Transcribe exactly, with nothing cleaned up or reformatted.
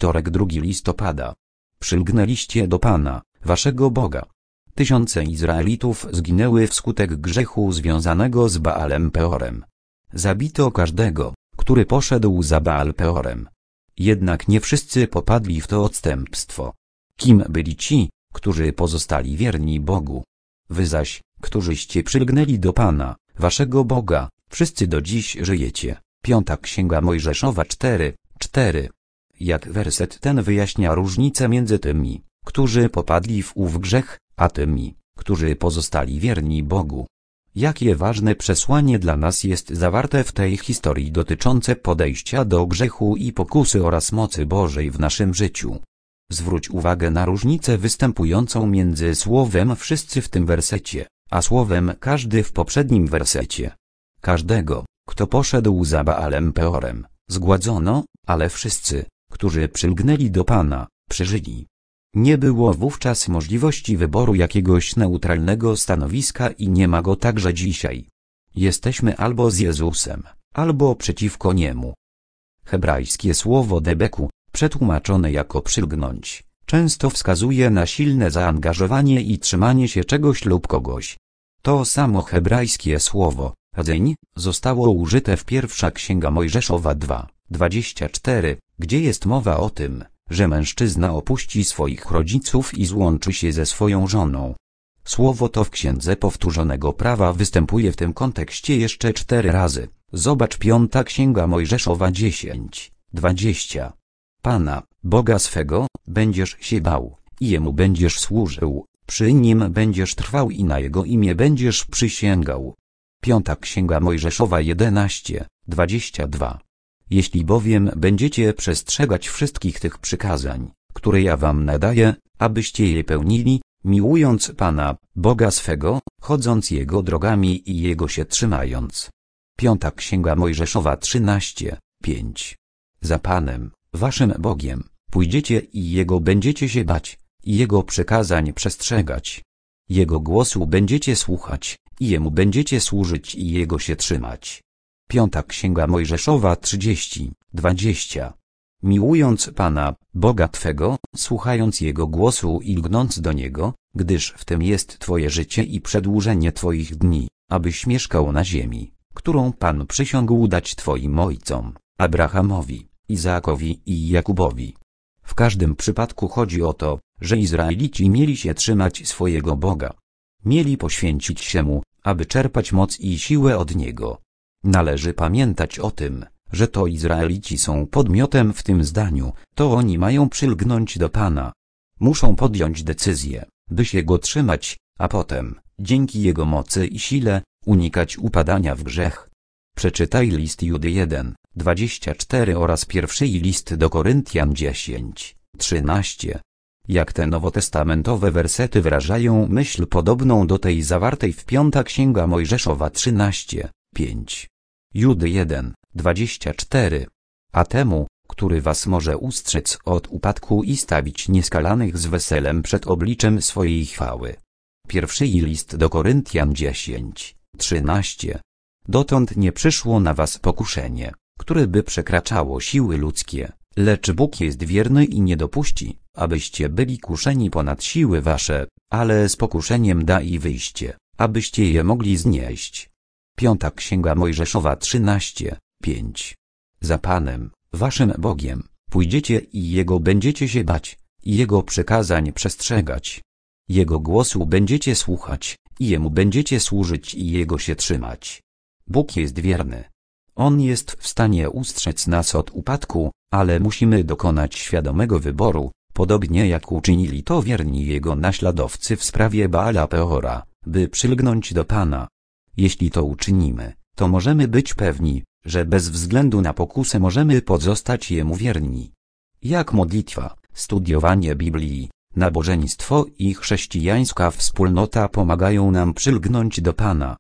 Wtorek drugiego listopada. Przylgnęliście do Pana, waszego Boga. Tysiące Izraelitów zginęły wskutek grzechu związanego z Baalem Peorem. Zabito każdego, który poszedł za Baal Peorem. Jednak nie wszyscy popadli w to odstępstwo. Kim byli ci, którzy pozostali wierni Bogu? Wy zaś, którzyście przylgnęli do Pana, waszego Boga, wszyscy do dziś żyjecie. Piąta Księga Mojżeszowa cztery, cztery. Jak werset ten wyjaśnia różnicę między tymi, którzy popadli w ów grzech, a tymi, którzy pozostali wierni Bogu. Jakie ważne przesłanie dla nas jest zawarte w tej historii dotyczące podejścia do grzechu i pokusy oraz mocy Bożej w naszym życiu. Zwróć uwagę na różnicę występującą między słowem wszyscy w tym wersecie, a słowem każdy w poprzednim wersecie. Każdego, kto poszedł za Baalem Peorem, zgładzono, ale wszyscy, którzy przylgnęli do Pana, przeżyli. Nie było wówczas możliwości wyboru jakiegoś neutralnego stanowiska i nie ma go także dzisiaj. Jesteśmy albo z Jezusem, albo przeciwko Niemu. Hebrajskie słowo debeku, przetłumaczone jako przylgnąć, często wskazuje na silne zaangażowanie i trzymanie się czegoś lub kogoś. To samo hebrajskie słowo, dzeń, zostało użyte w pierwsza Księga Mojżeszowa dwa, dwadzieścia cztery, gdzie jest mowa o tym, że mężczyzna opuści swoich rodziców i złączy się ze swoją żoną. Słowo to w Księdze Powtórzonego Prawa występuje w tym kontekście jeszcze cztery razy. Zobacz piąta Księga Mojżeszowa dziesięć, dwadzieścia. Pana, Boga swego, będziesz się bał, i Jemu będziesz służył, przy Nim będziesz trwał i na Jego imię będziesz przysięgał. Piąta Księga Mojżeszowa jedenaście, dwadzieścia dwa. Jeśli bowiem będziecie przestrzegać wszystkich tych przykazań, które ja wam nadaję, abyście je pełnili, miłując Pana, Boga swego, chodząc Jego drogami i Jego się trzymając. Piąta Księga Mojżeszowa trzynaście, pięć. Za Panem, waszym Bogiem, pójdziecie i Jego będziecie się bać, i Jego przykazań przestrzegać. Jego głosu będziecie słuchać, i Jemu będziecie służyć i Jego się trzymać. Piąta Księga Mojżeszowa trzydzieści, dwadzieścia. Miłując Pana, Boga Twego, słuchając Jego głosu i lgnąc do Niego, gdyż w tym jest Twoje życie i przedłużenie Twoich dni, abyś mieszkał na ziemi, którą Pan przysiągł dać Twoim ojcom, Abrahamowi, Izaakowi i Jakubowi. W każdym przypadku chodzi o to, że Izraelici mieli się trzymać swojego Boga. Mieli poświęcić się Mu, aby czerpać moc i siłę od Niego. Należy pamiętać o tym, że to Izraelici są podmiotem w tym zdaniu, to oni mają przylgnąć do Pana. Muszą podjąć decyzję, by się Go trzymać, a potem, dzięki Jego mocy i sile, unikać upadania w grzech. Przeczytaj list Judy jeden, dwadzieścia cztery oraz pierwszy list do Koryntian dziesięć, trzynaście. Jak te nowotestamentowe wersety wyrażają myśl podobną do tej zawartej w piąta Księga Mojżeszowa trzynaście, pięć. Judy jeden, dwadzieścia cztery. A temu, który was może ustrzec od upadku i stawić nieskalanych z weselem przed obliczem swojej chwały. Pierwszy list do Koryntian dziesięć, trzynaście. Dotąd nie przyszło na was pokuszenie, które by przekraczało siły ludzkie, lecz Bóg jest wierny i nie dopuści, abyście byli kuszeni ponad siły wasze, ale z pokuszeniem da i wyjście, abyście je mogli znieść. Piąta Księga Mojżeszowa trzynaście, pięć. Za Panem, waszym Bogiem, pójdziecie i Jego będziecie się bać, i Jego przykazań przestrzegać. Jego głosu będziecie słuchać, i Jemu będziecie służyć i Jego się trzymać. Bóg jest wierny. On jest w stanie ustrzec nas od upadku, ale musimy dokonać świadomego wyboru, podobnie jak uczynili to wierni Jego naśladowcy w sprawie Baala Peora, by przylgnąć do Pana. Jeśli to uczynimy, to możemy być pewni, że bez względu na pokusę możemy pozostać Jemu wierni. Jak modlitwa, studiowanie Biblii, nabożeństwo i chrześcijańska wspólnota pomagają nam przylgnąć do Pana.